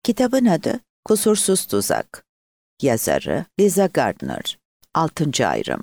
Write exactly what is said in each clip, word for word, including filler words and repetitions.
Kitabın adı Kusursuz Tuzak. Yazarı Liza Gardner. Altıncı ayrım.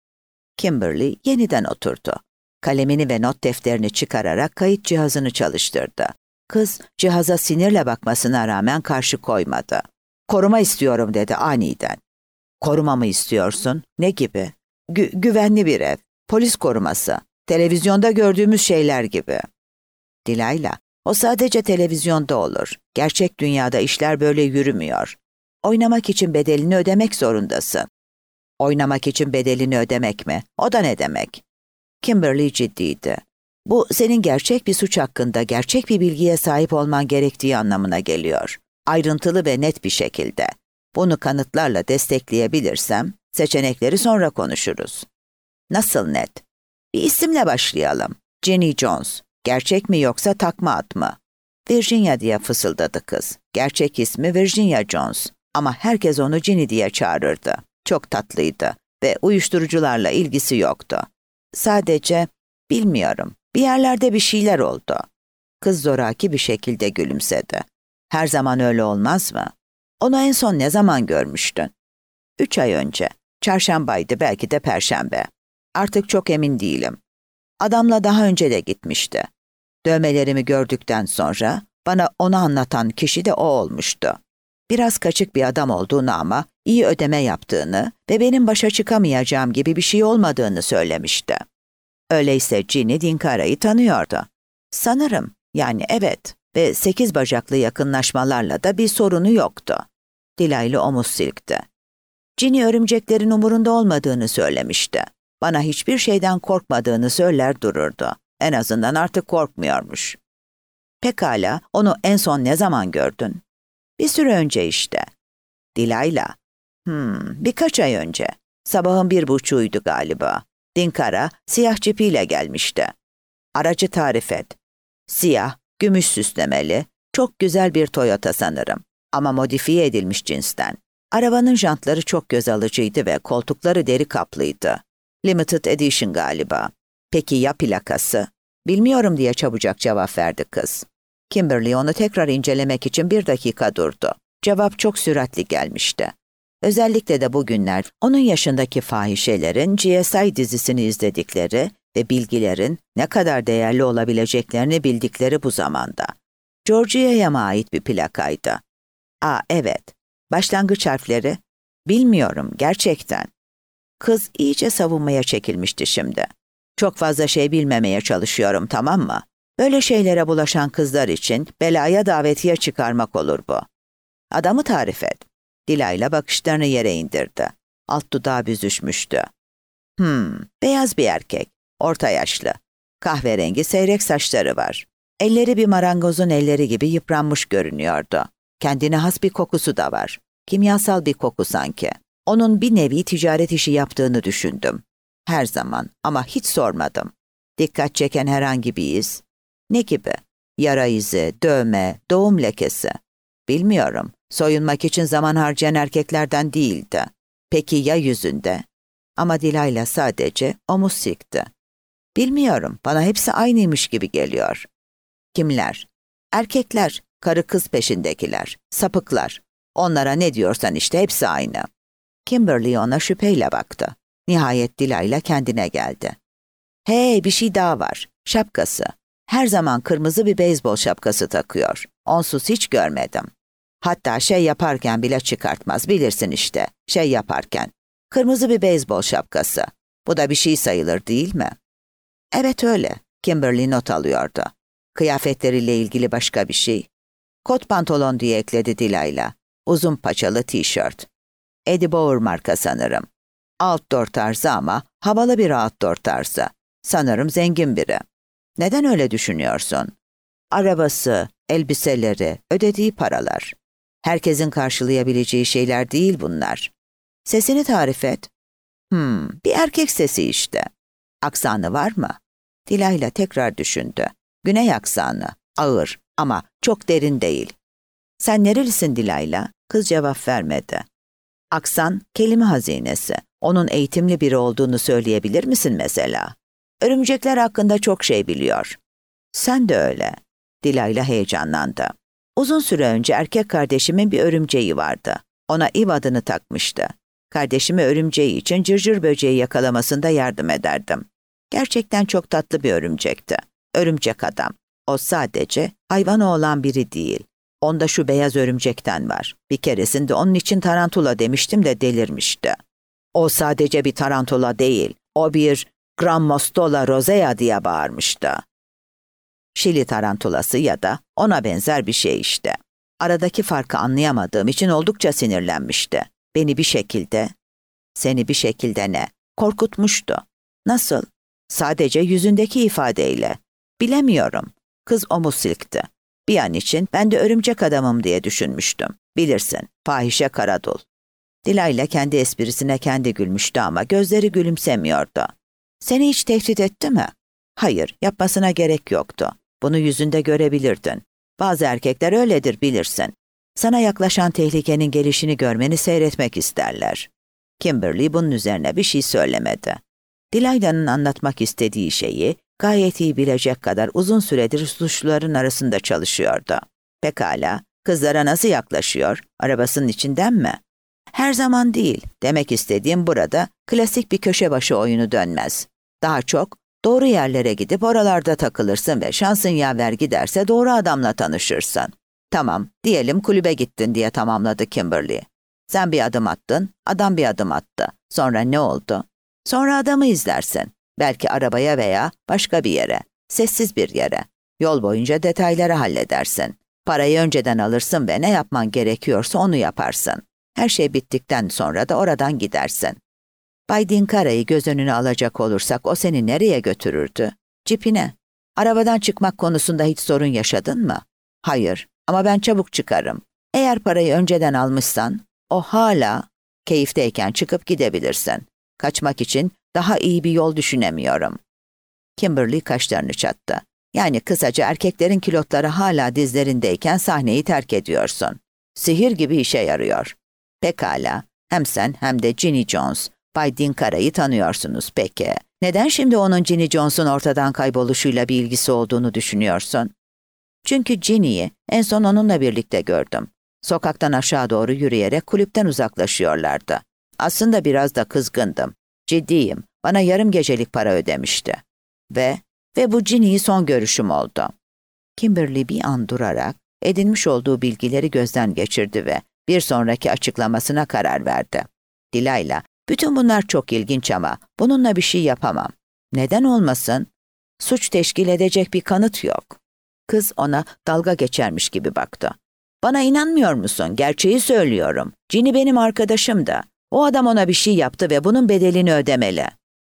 Kimberly yeniden oturdu. Kalemini ve not defterini çıkararak kayıt cihazını çalıştırdı. Kız cihaza sinirle bakmasına rağmen karşı koymadı. "Koruma istiyorum," dedi aniden. "Koruma mı istiyorsun? Ne gibi?" Gü- güvenli bir ev, polis koruması, televizyonda gördüğümüz şeyler gibi. Dilayla, o sadece televizyonda olur. Gerçek dünyada işler böyle yürümüyor. Oynamak için bedelini ödemek zorundasın. Oynamak için bedelini ödemek mi? O da ne demek? Kimberly ciddiydi. Bu senin gerçek bir suç hakkında gerçek bir bilgiye sahip olman gerektiği anlamına geliyor. Ayrıntılı ve net bir şekilde. Bunu kanıtlarla destekleyebilirsem seçenekleri sonra konuşuruz. Nasıl net? Bir isimle başlayalım. Jenny Jones. Gerçek mi yoksa takma ad mı? Virginia diye fısıldadı kız. Gerçek ismi Virginia Jones. Ama herkes onu Jenny diye çağırırdı. Çok tatlıydı ve uyuşturucularla ilgisi yoktu. Sadece, bilmiyorum, bir yerlerde bir şeyler oldu. Kız zoraki bir şekilde gülümsedi. Her zaman öyle olmaz mı? Onu en son ne zaman görmüştün? Üç ay önce. Çarşambaydı, belki de perşembe. Artık çok emin değilim. Adamla daha önce de gitmişti. Dövmelerimi gördükten sonra bana onu anlatan kişi de o olmuştu. Biraz kaçık bir adam olduğunu ama iyi ödeme yaptığını ve benim başa çıkamayacağım gibi bir şey olmadığını söylemişti. Öyleyse Ginny Dinkara'yı tanıyordu. Sanırım, yani evet ve sekiz bacaklı yakınlaşmalarla da bir sorunu yoktu. Dilaylı omuz silkti. Ginny örümceklerin umurunda olmadığını söylemişti. Bana hiçbir şeyden korkmadığını söyler dururdu. En azından artık korkmuyormuş. Pekala, onu en son ne zaman gördün? Bir süre önce işte. Dilayla. Hmm, birkaç ay önce. Sabahın bir buçuğuydu galiba. Dinkara siyah cipiyle gelmişti. Aracı tarif et. Siyah, gümüş süslemeli, çok güzel bir Toyota sanırım. Ama modifiye edilmiş cinsten. Arabanın jantları çok göz alıcıydı ve koltukları deri kaplıydı. Limited Edition galiba. Peki ya plakası? Bilmiyorum diye çabucak cevap verdi kız. Kimberly onu tekrar incelemek için bir dakika durdu. Cevap çok süratli gelmişti. Özellikle de bugünler onun yaşındaki fahişelerin G S I dizisini izledikleri ve bilgilerin ne kadar değerli olabileceklerini bildikleri bu zamanda. Georgia'ya mı ait bir plakaydı? Aa evet. Başlangıç harfleri? Bilmiyorum gerçekten. Kız iyice savunmaya çekilmişti şimdi. Çok fazla şey bilmemeye çalışıyorum, tamam mı? Böyle şeylere bulaşan kızlar için belaya davetiye çıkarmak olur bu. Adamı tarif et. Dilayla bakışlarını yere indirdi. Alt dudağı büzüşmüştü. Hmm, beyaz bir erkek. Orta yaşlı. Kahverengi seyrek saçları var. Elleri bir marangozun elleri gibi yıpranmış görünüyordu. Kendine has bir kokusu da var. Kimyasal bir koku sanki. Onun bir nevi ticaret işi yaptığını düşündüm. Her zaman ama hiç sormadım. Dikkat çeken herhangi bir iz. Ne gibi? Yara izi, dövme, doğum lekesi. Bilmiyorum. Soyunmak için zaman harcayan erkeklerden değildi. Peki ya yüzünde? Ama Dilayla sadece omuz silkti. Bilmiyorum. Bana hepsi aynıymış gibi geliyor. Kimler? Erkekler, karı kız peşindekiler, sapıklar. Onlara ne diyorsan işte hepsi aynı. Kimberly ona şüpheyle baktı. Nihayet Dilayla kendine geldi. Hey, bir şey daha var. Şapkası. Her zaman kırmızı bir beyzbol şapkası takıyor. Onsuz hiç görmedim. Hatta şey yaparken bile çıkartmaz, bilirsin işte. Şey yaparken. Kırmızı bir beyzbol şapkası. Bu da bir şey sayılır değil mi? Evet öyle. Kimberly not alıyordu. Kıyafetleriyle ilgili başka bir şey. Kot pantolon diye ekledi Dilayla. Uzun paçalı tişört. Eddie Bauer marka sanırım. Outdoor tarzı ama havalı bir outdoor tarzı. Sanırım zengin biri. Neden öyle düşünüyorsun? Arabası, elbiseleri, ödediği paralar. Herkesin karşılayabileceği şeyler değil bunlar. Sesini tarif et. Hmm, bir erkek sesi işte. Aksanı var mı? Dilayla tekrar düşündü. Güney aksanı, ağır ama çok derin değil. Sen nerelisin Dilayla? Kız cevap vermedi. Aksan, kelime hazinesi. Onun eğitimli biri olduğunu söyleyebilir misin mesela? Örümcekler hakkında çok şey biliyor. Sen de öyle. Dilayla heyecanlandı. Uzun süre önce erkek kardeşimin bir örümceği vardı. Ona Eve adını takmıştı. Kardeşime örümceği için cırcır böceği yakalamasında yardım ederdim. Gerçekten çok tatlı bir örümcekti. Örümcek adam. O sadece hayvanı olan biri değil. Onda şu beyaz örümcekten var. Bir keresinde onun için tarantula demiştim de delirmişti. O sadece bir tarantula değil, o bir Grammostola rosea diye bağırmıştı. Şili tarantulası ya da ona benzer bir şey işte. Aradaki farkı anlayamadığım için oldukça sinirlenmişti. Beni bir şekilde, seni bir şekilde ne? Korkutmuştu. Nasıl? Sadece yüzündeki ifadeyle. Bilemiyorum. Kız omuz silkti. Bir an için ben de örümcek adamım diye düşünmüştüm. Bilirsin, fahişe Karadul. Dilayla kendi esprisine kendi gülmüştü ama gözleri gülümsemiyordu. Seni hiç tehdit etti mi? Hayır, yapmasına gerek yoktu. Bunu yüzünde görebilirdin. Bazı erkekler öyledir bilirsin. Sana yaklaşan tehlikenin gelişini görmeni seyretmek isterler. Kimberly bunun üzerine bir şey söylemedi. Dilayla'nın anlatmak istediği şeyi gayet iyi bilecek kadar uzun süredir suçluların arasında çalışıyordu. Pekala, kızlara nasıl yaklaşıyor? Arabasının içinden mi? Her zaman değil. Demek istediğim burada klasik bir köşe başı oyunu dönmez. Daha çok doğru yerlere gidip oralarda takılırsın ve şansın yaver giderse doğru adamla tanışırsın. Tamam, diyelim kulübe gittin diye tamamladı Kimberly. Sen bir adım attın, adam bir adım attı. Sonra ne oldu? Sonra adamı izlersin. Belki arabaya veya başka bir yere, sessiz bir yere. Yol boyunca detayları halledersin. Parayı önceden alırsın ve ne yapman gerekiyorsa onu yaparsın. Her şey bittikten sonra da oradan gidersin. Bay Dinkara'yı göz önüne alacak olursak o seni nereye götürürdü? Cipine. Arabadan çıkmak konusunda hiç sorun yaşadın mı? Hayır, ama ben çabuk çıkarım. Eğer parayı önceden almışsan, o hala keyifteyken çıkıp gidebilirsin. Kaçmak için daha iyi bir yol düşünemiyorum. Kimberly kaşlarını çattı. Yani kısaca erkeklerin kilotları hala dizlerindeyken sahneyi terk ediyorsun. Sihir gibi işe yarıyor. Pekala, hem sen hem de Ginny Jones, Bay Dinkara'yı tanıyorsunuz peki. Neden şimdi onun Ginny Jones'un ortadan kayboluşuyla bir ilgisi olduğunu düşünüyorsun? Çünkü Ginny'yi en son onunla birlikte gördüm. Sokaktan aşağı doğru yürüyerek kulüpten uzaklaşıyorlardı. Aslında biraz da kızgındım. Ciddiyim, bana yarım gecelik para ödemişti. Ve, ve bu Ginny'yi son görüşüm oldu. Kimberly bir an durarak edinmiş olduğu bilgileri gözden geçirdi ve bir sonraki açıklamasına karar verdi. Dilayla, bütün bunlar çok ilginç ama bununla bir şey yapamam. Neden olmasın? Suç teşkil edecek bir kanıt yok. Kız ona dalga geçermiş gibi baktı. Bana inanmıyor musun? Gerçeği söylüyorum. Ginny benim arkadaşım da. O adam ona bir şey yaptı ve bunun bedelini ödemeli.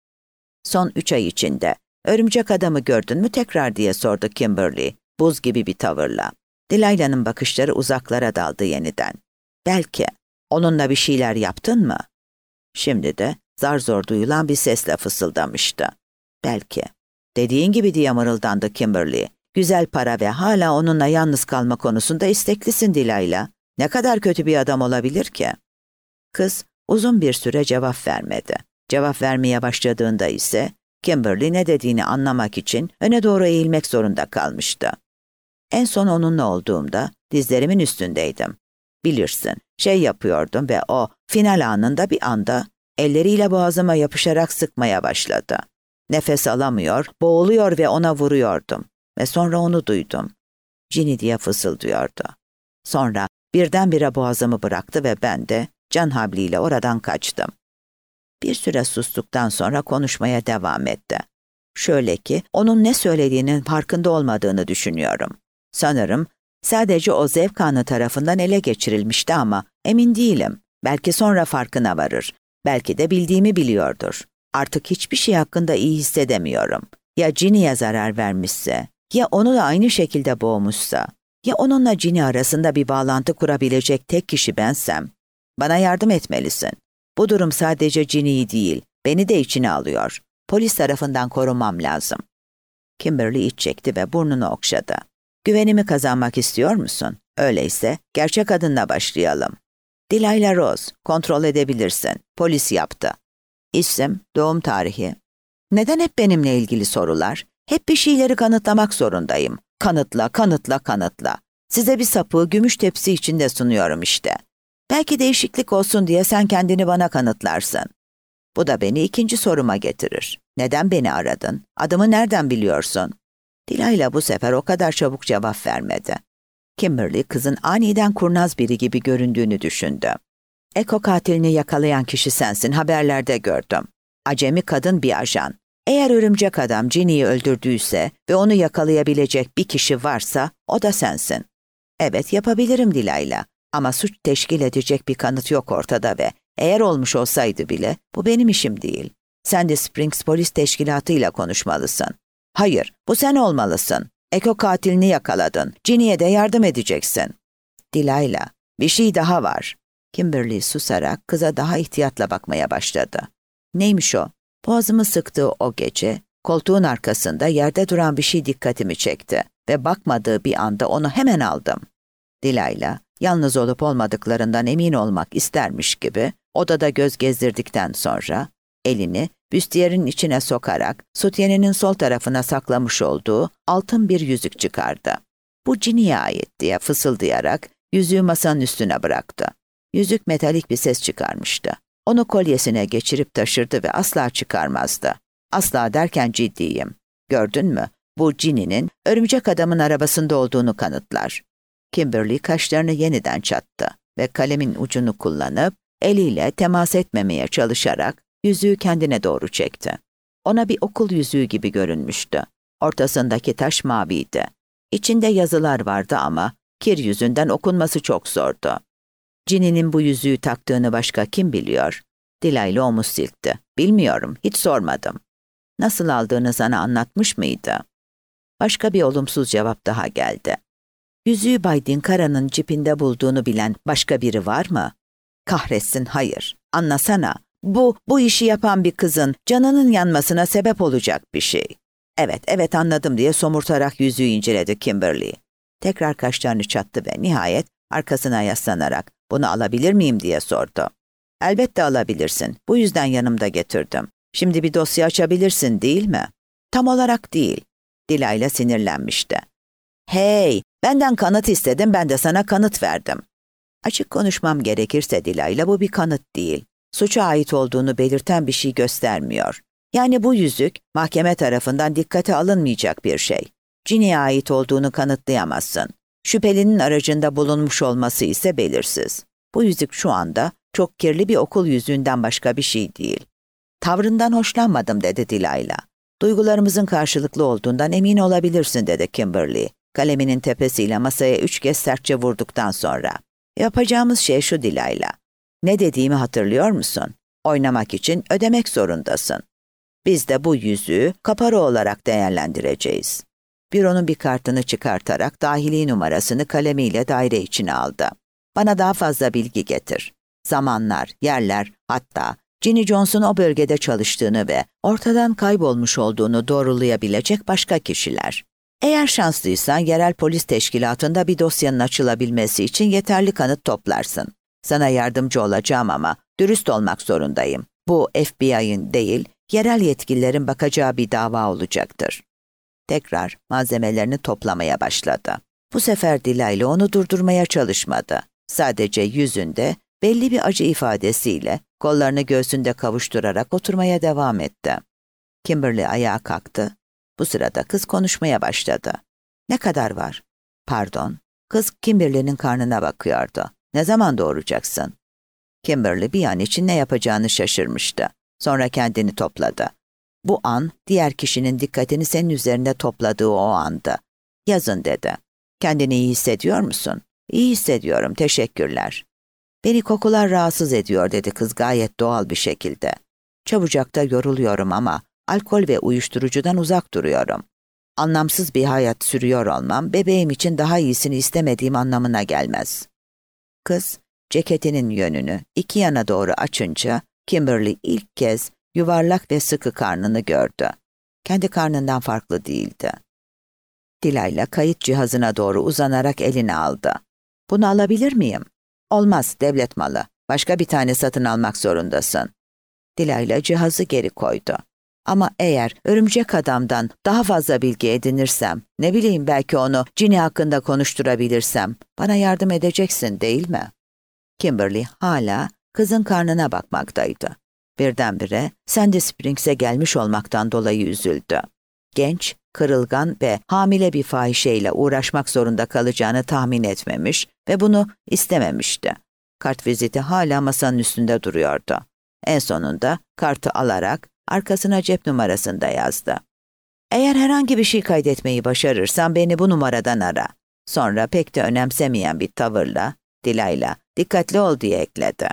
Son üç ay içinde örümcek adamı gördün mü tekrar diye sordu Kimberly, buz gibi bir tavırla. Dilayla'nın bakışları uzaklara daldı yeniden. Belki. Onunla bir şeyler yaptın mı? Şimdi de zar zor duyulan bir sesle fısıldamıştı. Belki. Dediğin gibi diye mırıldandı Kimberly. Güzel para ve hala onunla yalnız kalma konusunda isteklisin Dilayla. Ne kadar kötü bir adam olabilir ki? Kız uzun bir süre cevap vermedi. Cevap vermeye başladığında ise Kimberly ne dediğini anlamak için öne doğru eğilmek zorunda kalmıştı. En son onunla olduğumda dizlerimin üstündeydim. Bilirsin, şey yapıyordum ve o final anında bir anda elleriyle boğazıma yapışarak sıkmaya başladı. Nefes alamıyor, boğuluyor ve ona vuruyordum. Ve sonra onu duydum. Ginny diye fısıldıyordu. Sonra birdenbire boğazımı bıraktı ve ben de can havliyle oradan kaçtım. Bir süre sustuktan sonra konuşmaya devam etti. Şöyle ki onun ne söylediğinin farkında olmadığını düşünüyorum. Sanırım sadece o zevk anı tarafından ele geçirilmişti ama emin değilim. Belki sonra farkına varır. Belki de bildiğimi biliyordur. Artık hiçbir şey hakkında iyi hissedemiyorum. Ya Ginny'ye zarar vermişse, ya onu da aynı şekilde boğmuşsa, ya onunla Ginny arasında bir bağlantı kurabilecek tek kişi bensem. Bana yardım etmelisin. Bu durum sadece Ginny'yi değil, beni de içine alıyor. Polis tarafından korunmam lazım. Kimberly iç çekti ve burnunu okşadı. Güvenimi kazanmak istiyor musun? Öyleyse gerçek adınla başlayalım. Dilayla Rose, kontrol edebilirsin. Polis yaptı. İsim, doğum tarihi. Neden hep benimle ilgili sorular? Hep bir şeyleri kanıtlamak zorundayım. Kanıtla, kanıtla, kanıtla. Size bir sapığı gümüş tepsi içinde sunuyorum işte. Belki değişiklik olsun diye sen kendini bana kanıtlarsın. Bu da beni ikinci soruma getirir. Neden beni aradın? Adımı nereden biliyorsun? Delilah bu sefer o kadar çabuk cevap vermedi. Kimberly kızın aniden kurnaz biri gibi göründüğünü düşündü. Eko katilini yakalayan kişi sensin, haberlerde gördüm. Acemi kadın bir ajan. Eğer örümcek adam Ginny'yi öldürdüyse ve onu yakalayabilecek bir kişi varsa o da sensin. Evet, yapabilirim Delilah ama suç teşkil edecek bir kanıt yok ortada ve eğer olmuş olsaydı bile bu benim işim değil. Sen de Springs Polis Teşkilatı ile konuşmalısın. Hayır, bu sen olmalısın. Eko katilini yakaladın. Ginny'ye de yardım edeceksin. Delilah, bir şey daha var. Kimberly susarak kıza daha ihtiyatla bakmaya başladı. Neymiş o? Boğazımı sıktığı o gece, koltuğun arkasında yerde duran bir şey dikkatimi çekti ve bakmadığı bir anda onu hemen aldım. Delilah, yalnız olup olmadıklarından emin olmak istermiş gibi odada göz gezdirdikten sonra elini büstiyerin içine sokarak sutyeninin sol tarafına saklamış olduğu altın bir yüzük çıkardı. Bu Ginny'ye ait diye fısıldayarak yüzüğü masanın üstüne bıraktı. Yüzük metalik bir ses çıkarmıştı. Onu kolyesine geçirip taşırdı ve asla çıkarmazdı. Asla derken ciddiyim. Gördün mü? Bu Ginny'nin örümcek adamın arabasında olduğunu kanıtlar. Kimberly kaşlarını yeniden çattı ve kalemin ucunu kullanıp eliyle temas etmemeye çalışarak yüzüğü kendine doğru çekti. Ona bir okul yüzüğü gibi görünmüştü. Ortasındaki taş maviydi. İçinde yazılar vardı ama kir yüzünden okunması çok zordu. Ginny'nin bu yüzüğü taktığını başka kim biliyor? Delilah omuz silkti. Bilmiyorum, hiç sormadım. Nasıl aldığını sana anlatmış mıydı? Başka bir olumsuz cevap daha geldi. Yüzüğü Bay Dinkara'nın cipinde bulduğunu bilen başka biri var mı? Kahretsin, hayır. Anlasana. Bu, bu işi yapan bir kızın canının yanmasına sebep olacak bir şey. Evet, evet anladım diye somurtarak yüzüğü inceledi Kimberly. Tekrar kaşlarını çattı ve nihayet arkasına yaslanarak bunu alabilir miyim diye sordu. Elbette alabilirsin. Bu yüzden yanımda getirdim. Şimdi bir dosya açabilirsin değil mi? Tam olarak değil. Delilah sinirlenmişti. Hey, benden kanıt istedin, ben de sana kanıt verdim. Açık konuşmam gerekirse Delilah bu bir kanıt değil. Suça ait olduğunu belirten bir şey göstermiyor. Yani bu yüzük mahkeme tarafından dikkate alınmayacak bir şey. Ginny'ye ait olduğunu kanıtlayamazsın. Şüphelinin aracında bulunmuş olması ise belirsiz. Bu yüzük şu anda çok kirli bir okul yüzüğünden başka bir şey değil. Tavrından hoşlanmadım dedi Delilah. Duygularımızın karşılıklı olduğundan emin olabilirsin dedi Kimberly. Kaleminin tepesiyle masaya üç kez sertçe vurduktan sonra. Yapacağımız şey şu Delilah. Ne dediğimi hatırlıyor musun? Oynamak için ödemek zorundasın. Biz de bu yüzüğü kapara olarak değerlendireceğiz. Büronun bir kartını çıkartarak dahili numarasını kalemiyle daire içine aldı. Bana daha fazla bilgi getir. Zamanlar, yerler, hatta Ginny Jones'un o bölgede çalıştığını ve ortadan kaybolmuş olduğunu doğrulayabilecek başka kişiler. Eğer şanslıysan yerel polis teşkilatında bir dosyanın açılabilmesi için yeterli kanıt toplarsın. Sana yardımcı olacağım ama dürüst olmak zorundayım. Bu F B I'ın değil, yerel yetkililerin bakacağı bir dava olacaktır. Tekrar malzemelerini toplamaya başladı. Bu sefer Delilah onu durdurmaya çalışmadı. Sadece yüzünde belli bir acı ifadesiyle kollarını göğsünde kavuşturarak oturmaya devam etti. Kimberly ayağa kalktı. Bu sırada kız konuşmaya başladı. Ne kadar var? Pardon. Kız Kimberly'nin karnına bakıyordu. Ne zaman doğuracaksın? Kimberly bir an için ne yapacağını şaşırmıştı. Sonra kendini topladı. Bu an diğer kişinin dikkatini senin üzerinde topladığı o andı. Yazın dedi. Kendini iyi hissediyor musun? İyi hissediyorum, teşekkürler. Beni kokular rahatsız ediyor dedi kız gayet doğal bir şekilde. Çabucakta yoruluyorum ama alkol ve uyuşturucudan uzak duruyorum. Anlamsız bir hayat sürüyor olmam bebeğim için daha iyisini istemediğim anlamına gelmez. Kız ceketinin yönünü iki yana doğru açınca Kimberly ilk kez yuvarlak ve sıkı karnını gördü. Kendi karnından farklı değildi. Delilah kayıt cihazına doğru uzanarak elini aldı. Bunu alabilir miyim? Olmaz, devlet malı. Başka bir tane satın almak zorundasın. Delilah cihazı geri koydu. Ama eğer örümcek adamdan daha fazla bilgi edinirsem, ne bileyim belki onu Ginny hakkında konuşturabilirsem, bana yardım edeceksin değil mi? Kimberly hala kızın karnına bakmaktaydı. Birdenbire Sandy Springs'e gelmiş olmaktan dolayı üzüldü. Genç, kırılgan ve hamile bir fahişeyle uğraşmak zorunda kalacağını tahmin etmemiş ve bunu istememişti. Kartviziti hala masanın üstünde duruyordu. En sonunda kartı alarak arkasına cep numarasını da yazdı. Eğer herhangi bir şey kaydetmeyi başarırsan beni bu numaradan ara. Sonra pek de önemsemeyen bir tavırla, Dilayla, dikkatli ol diye ekledi.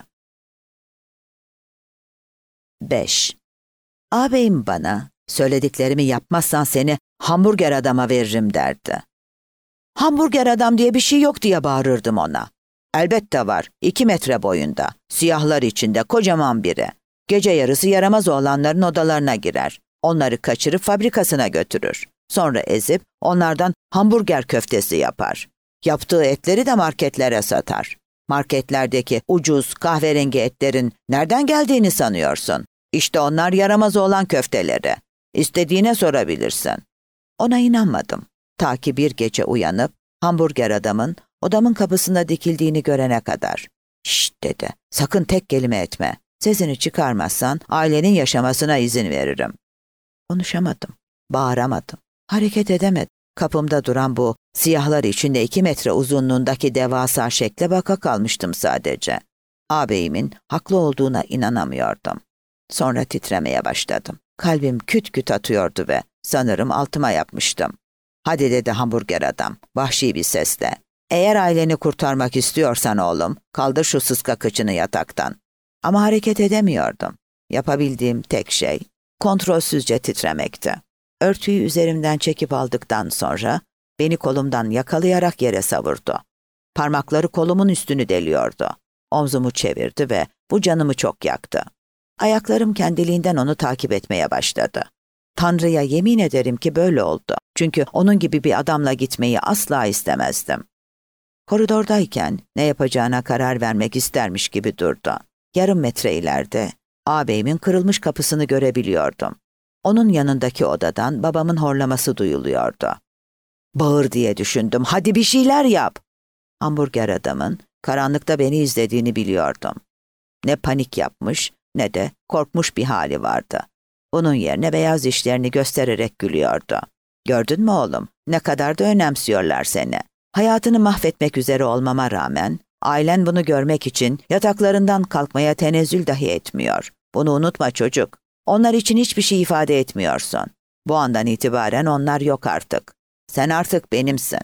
beş. Ağabeyim bana, söylediklerimi yapmazsan seni hamburger adama veririm derdi. Hamburger adam diye bir şey yok diye bağırırdım ona. Elbette var, iki metre boyunda, siyahlar içinde kocaman biri. Gece yarısı yaramaz oğlanların odalarına girer. Onları kaçırıp fabrikasına götürür. Sonra ezip onlardan hamburger köftesi yapar. Yaptığı etleri de marketlere satar. Marketlerdeki ucuz kahverengi etlerin nereden geldiğini sanıyorsun? İşte onlar yaramaz oğlan köfteleri. İstediğine sorabilirsin. Ona inanmadım. Ta ki bir gece uyanıp hamburger adamın odamın kapısında dikildiğini görene kadar. "Şşt" dedi. "Sakın tek kelime etme. Sesini çıkarmazsan ailenin yaşamasına izin veririm." Konuşamadım. Bağıramadım. Hareket edemedim. Kapımda duran bu siyahlar içinde iki metre uzunluğundaki devasa şekle baka kalmıştım sadece. Ağabeyimin haklı olduğuna inanamıyordum. Sonra titremeye başladım. Kalbim küt küt atıyordu ve sanırım altıma yapmıştım. "Hadi" dedi hamburger adam, vahşi bir sesle. "Eğer aileni kurtarmak istiyorsan oğlum, kaldır şu sıska kıçını yataktan." Ama hareket edemiyordum. Yapabildiğim tek şey kontrolsüzce titremekti. Örtüyü üzerimden çekip aldıktan sonra beni kolumdan yakalayarak yere savurdu. Parmakları kolumun üstünü deliyordu. Omzumu çevirdi ve bu canımı çok yaktı. Ayaklarım kendiliğinden onu takip etmeye başladı. Tanrı'ya yemin ederim ki böyle oldu. Çünkü onun gibi bir adamla gitmeyi asla istemezdim. Koridordayken ne yapacağına karar vermek istermiş gibi durdu. Yarım metre ileride ağabeyimin kırılmış kapısını görebiliyordum. Onun yanındaki odadan babamın horlaması duyuluyordu. "Bağır" diye düşündüm. "Hadi bir şeyler yap." Hamburger adamın karanlıkta beni izlediğini biliyordum. Ne panik yapmış ne de korkmuş bir hali vardı. Bunun yerine beyaz dişlerini göstererek gülüyordu. "Gördün mü oğlum? Ne kadar da önemsiyorlar seni. Hayatını mahvetmek üzere olmama rağmen ailen bunu görmek için yataklarından kalkmaya tenezzül dahi etmiyor. Bunu unutma çocuk. Onlar için hiçbir şey ifade etmiyorsun. Bu andan itibaren onlar yok artık. Sen artık benimsin."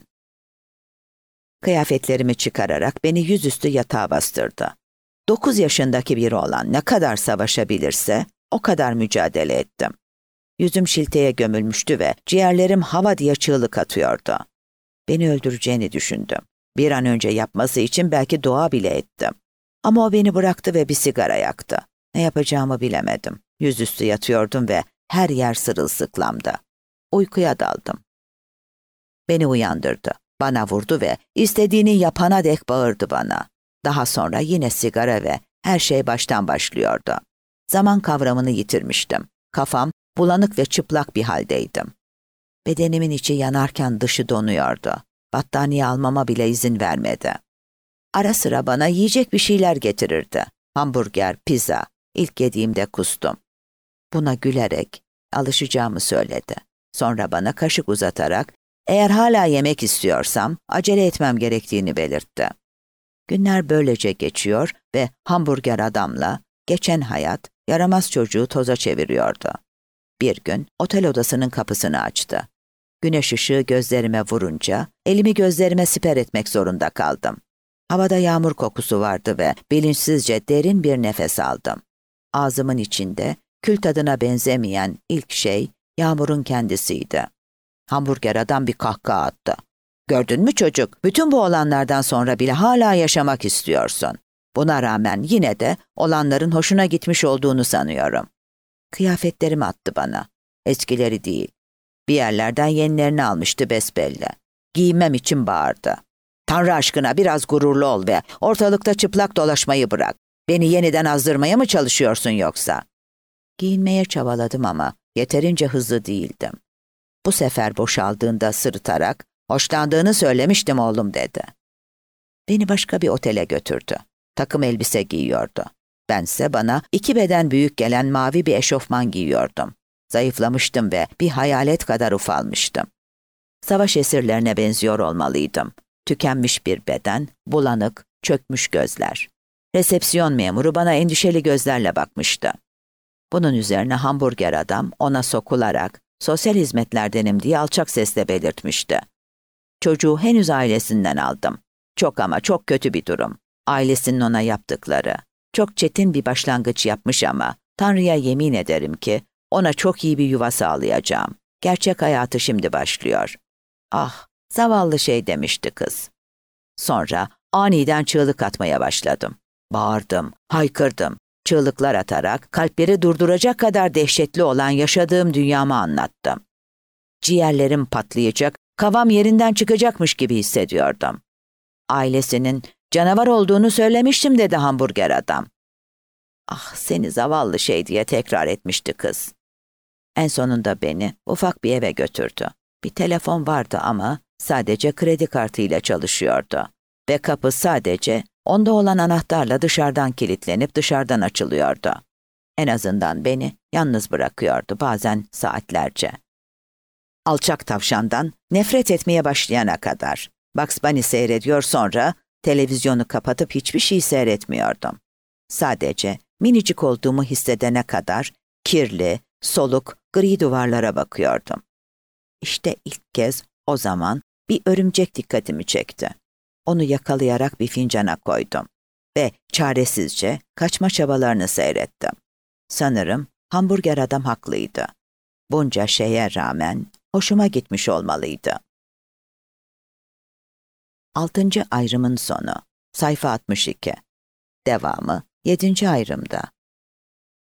Kıyafetlerimi çıkararak beni yüzüstü yatağa bastırdı. Dokuz yaşındaki biri olan ne kadar savaşabilirse o kadar mücadele ettim. Yüzüm şilteye gömülmüştü ve ciğerlerim hava diye çığlık atıyordu. Beni öldüreceğini düşündüm. Bir an önce yapması için belki dua bile ettim. Ama o beni bıraktı ve bir sigara yaktı. Ne yapacağımı bilemedim. Yüzüstü yatıyordum ve her yer sırılsıklamdı. Uykuya daldım. Beni uyandırdı. Bana vurdu ve istediğini yapana dek bağırdı bana. Daha sonra yine sigara ve her şey baştan başlıyordu. Zaman kavramını yitirmiştim. Kafam bulanık ve çıplak bir haldeydim. Bedenimin içi yanarken dışı donuyordu. Battaniye almama bile izin vermedi. Ara sıra bana yiyecek bir şeyler getirirdi. Hamburger, pizza. İlk yediğimde kustum. Buna gülerek alışacağımı söyledi. Sonra bana kaşık uzatarak eğer hala yemek istiyorsam acele etmem gerektiğini belirtti. Günler böylece geçiyor ve hamburger adamla geçen hayat yaramaz çocuğu toza çeviriyordu. Bir gün otel odasının kapısını açtı. Güneş ışığı gözlerime vurunca elimi gözlerime siper etmek zorunda kaldım. Havada yağmur kokusu vardı ve bilinçsizce derin bir nefes aldım. Ağzımın içinde kül tadına benzemeyen ilk şey yağmurun kendisiydi. Hamburger adam bir kahkaha attı. "Gördün mü çocuk? Bütün bu olanlardan sonra bile hala yaşamak istiyorsun. Buna rağmen yine de olanların hoşuna gitmiş olduğunu sanıyorum." Kıyafetlerimi attı bana. Eskileri değil. Bir yerlerden yenilerini almıştı besbelli. Giymem için bağırdı. "Tanrı aşkına biraz gururlu ol ve ortalıkta çıplak dolaşmayı bırak. Beni yeniden azdırmaya mı çalışıyorsun yoksa?" Giyinmeye çabaladım ama Yeterince hızlı değildim. Bu sefer boşaldığında sırıtarak, "Hoşlandığını söylemiştim oğlum," dedi. Beni başka bir otele götürdü. Takım elbise giyiyordu. Bense bana iki beden büyük gelen mavi bir eşofman giyiyordum. Zayıflamıştım ve bir hayalet kadar ufalmıştım. Savaş esirlerine benziyor olmalıydım. Tükenmiş bir beden, bulanık, çökmüş gözler. Resepsiyon memuru bana endişeli gözlerle bakmıştı. Bunun üzerine hamburger adam ona sokularak sosyal hizmetlerdenim diye alçak sesle belirtmişti. Çocuğu henüz ailesinden aldım. Çok ama çok kötü bir durum. Ailesinin ona yaptıkları. Çok çetin bir başlangıç yapmış ama Tanrı'ya yemin ederim ki ona çok iyi bir yuva sağlayacağım. Gerçek hayatı şimdi başlıyor. Ah, zavallı şey, demişti kız. Sonra aniden çığlık atmaya başladım. Bağırdım, haykırdım. Çığlıklar atarak kalpleri durduracak kadar dehşetli olan yaşadığım dünyamı anlattım. Ciğerlerim patlayacak, kavam yerinden çıkacakmış gibi hissediyordum. Ailesinin canavar olduğunu söylemiştim, dedi hamburger adam. Ah, seni zavallı şey, diye tekrar etmişti kız. En sonunda beni ufak bir eve götürdü. Bir telefon vardı ama sadece kredi kartıyla çalışıyordu. Ve kapı sadece onda olan anahtarla dışarıdan kilitlenip dışarıdan açılıyordu. En azından beni yalnız bırakıyordu, bazen saatlerce. Alçak tavşandan nefret etmeye başlayana kadar. Bugs Bunny seyrediyor, sonra televizyonu kapatıp hiçbir şey seyretmiyordum. Sadece minicik olduğumu hissedene kadar kirli, soluk, gri duvarlara bakıyordum. İşte ilk kez o zaman bir örümcek dikkatimi çekti. Onu yakalayarak bir fincana koydum ve çaresizce kaçma çabalarını seyrettim. Sanırım hamburger adam haklıydı. Bunca şeye rağmen hoşuma gitmiş olmalıydı. Altıncı ayrımın sonu. Sayfa altmış iki. Devamı yedinci ayrımda.